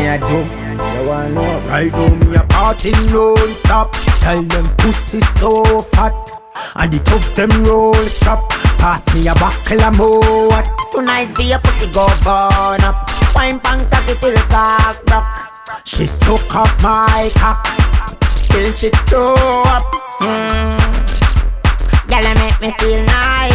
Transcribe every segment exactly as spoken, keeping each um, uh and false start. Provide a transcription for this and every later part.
me I do. You wanna know? Right now me a party non-stop. Tell them pussy so fat, and the tubs them roll strap. Pass me a buckle of more. Tonight for your pussy go burn up. Wine pan cocky till cock rock. She suck off my cock till she throw up. Mm. Girl, make me feel nice.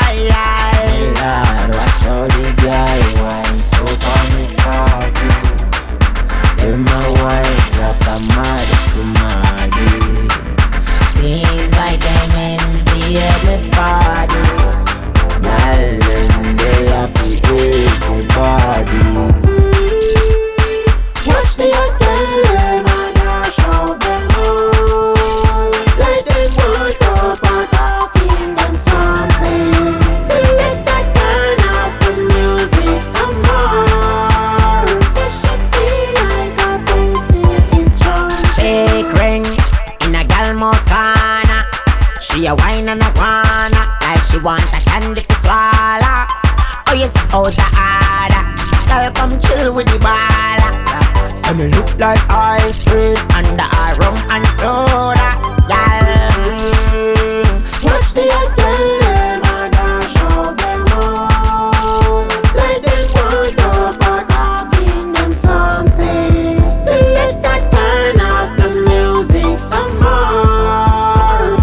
Lord, watch how the guy wine so on me cocky. Them a wine like a mad somebody. Seems like them envy everybody. Girl, them they have to everybody. Watch the hotel, them and dash out them all. Like them put up a cock in them something. Select that turn up the music some more. Say she feel like her pussy is drunk. Shake ring in a gal mocana. She a wine and a guana, like she want a candy for swallow. Oh yes, out the order. Girl come chill with the baller. So me look like ice cream under a rum and soda. Girl, mm. Watch the hotel, them and dash out them all. Like them put up a cock in them something. Select that turn up the music some more.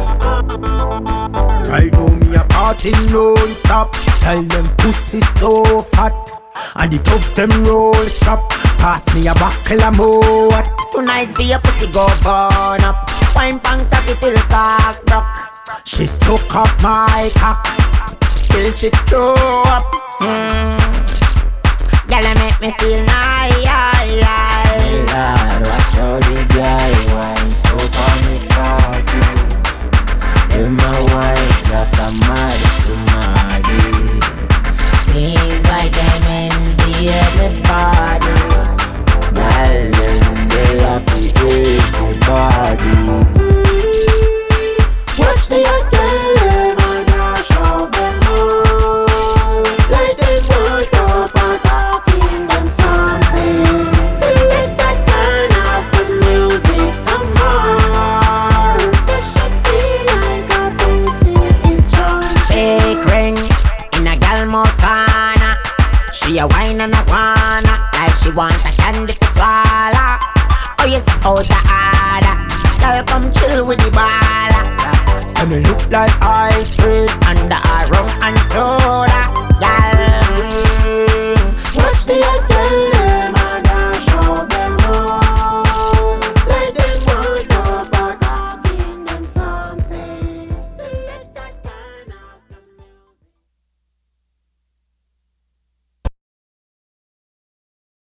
Right now me a party non-stop. Tell them pussy so fat, and the tubs them roll strap. Pass me a buckle of more. Tonight for your pussy go burn up. Wine pan cocky till cock rock. She suck off my cock till she throw up. Mm. Girl, make me feel nice. Lord, watch how the guy wine so on me cocky. Them a wine like a mad somebody. Seems like them envy everybody. Girl, them they have to everybody. Watch the hotel, them and dash out them all. Like them put up a cock in them something. Select that turn up the music some more. Say she feel like her pussy is drunk. Shake ring in a gal mocana. She a wine and a guana, like she want a candy for swallow. Oh yes, out the order. Girl come chill with the baller. So me look like ice cream